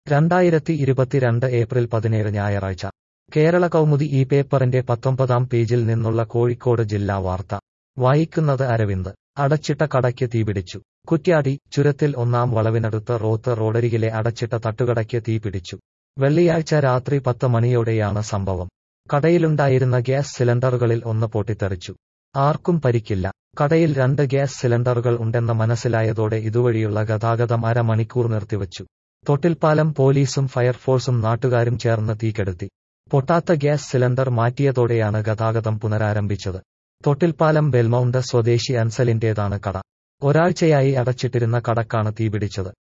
2022 April 17 ഞായറാഴ്ച കേരള കൗമുദി ഈ പേപ്പറിന്റെ 19-ാം പേജിൽ നിന്നുള്ള കോഴിക്കോട് ജില്ലാ വാർത്ത വായിക്കുന്നത് അരവിന്ദ്. അടച്ചിട്ട കടയ്ക്ക് തീപിടിച്ചു. കുറ്റ്യാടി ചുരത്തിൽ ഒന്നാം വളവിനടുത്ത് റോത്ത് റോഡരികിലെ അടച്ചിട്ട തട്ടുകടയ്ക്ക് തീപിടിച്ചു. വെള്ളിയാഴ്ച രാത്രി 10 മണിയോടെയാണ് സംഭവം. കടയിലുണ്ടായിരുന്ന ഗ്യാസ് സിലിണ്ടറുകളിൽ ഒന്ന് പൊട്ടിത്തെറിച്ചു. ആർക്കും പരിക്കില്ല. കടയിൽ 2 ഗ്യാസ് സിലിണ്ടറുകൾ ഉണ്ടെന്ന് മനസ്സിലായതോടെ ഇതുവഴിയുള്ള ഗതാഗതം അരമണിക്കൂർ നിർത്തിവച്ചു. തൊട്ടിൽപ്പാലം പോലീസും ഫയർഫോഴ്സും നാട്ടുകാരും ചേർന്ന് തീകെടുത്തി. പൊട്ടാത്ത ഗ്യാസ് സിലിണ്ടർ മാറ്റിയതോടെയാണ് ഗതാഗതം പുനരാരംഭിച്ചത്. തൊട്ടിൽപ്പാലം ബെൽമൗണ്ട് സ്വദേശി അൻസലിന്റേതാണ് കട. ഒരാഴ്ചയായി അടച്ചിട്ടിരുന്ന കടക്കാണ് തീപിടിച്ചത്.